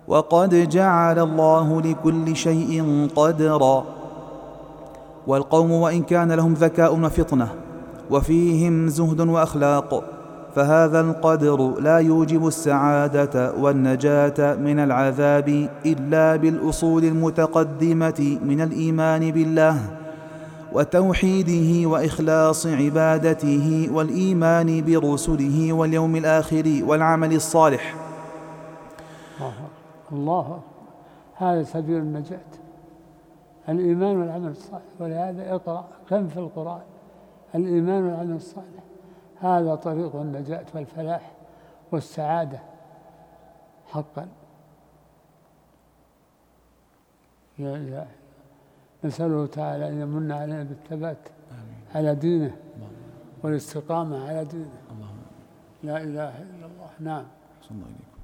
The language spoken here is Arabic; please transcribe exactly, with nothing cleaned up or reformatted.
وقد جعل الله لكل شيء قدرا. والقوم وإن كان لهم ذكاء وفطنة وفيهم زهد وأخلاق، فهذا القدر لا يوجب السعادة والنجاة من العذاب إلا بالأصول المتقدمة من الإيمان بالله وتوحيده وإخلاص عبادته والإيمان برسله واليوم الآخر والعمل الصالح. الله، هذا سبيل النجاة، الإيمان والعمل الصالح. ولهذا اقرأ كم في القرآن الإيمان والعمل الصالح، هذا طريق النجاة والفلاح والسعادة حقا. يا إلهي، نسأله تعالى أن يمن علينا بالثبات على دينه والاستقامة على دينه. لا إله إلا الله. نعم.